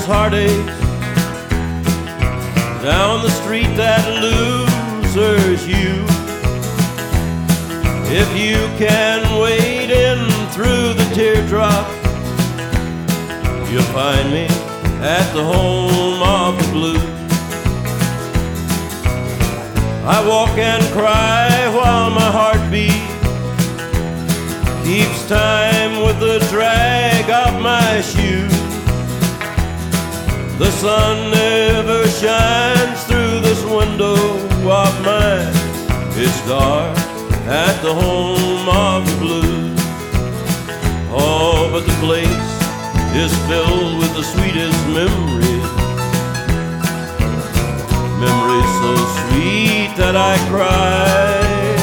heartaches down the street that losers you. If you can wade in through the teardrops, you'll find me at the home of the blues. I walk and cry while my heart beats keeps time with the drag of my shoes. The sun never shines through this window of mine. It's dark at the home of the blues. Oh, but the place is filled with the sweetest memories. Memories so sweet that I cry.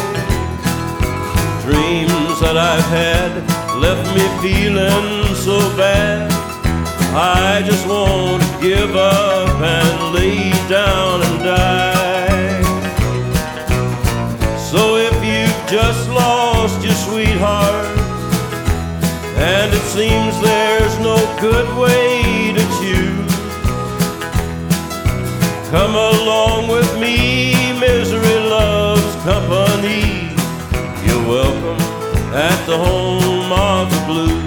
Dreams that I've had left me feeling so bad. I just want to give up and lay down and die. So if you've just lost your sweetheart and it seems there's no good way to choose, come along with me, misery loves company. You're welcome at the home of the blues.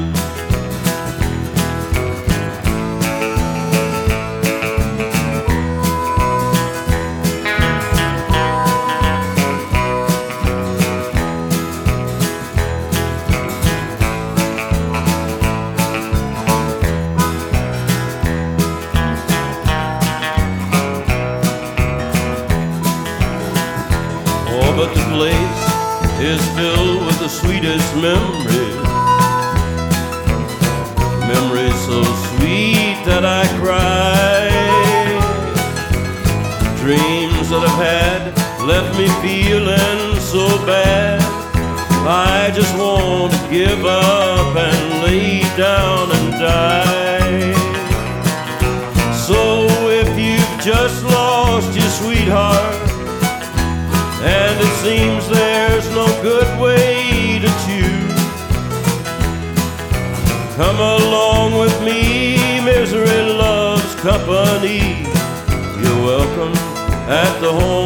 But the place is filled with the sweetest memories. Memories so sweet that I cry. Dreams that I've had left me feeling so bad. I just want to give up and lay down and die. So if you've just lost your sweetheart and it seems there's no good way to choose, come along with me, misery loves company. You're welcome at the home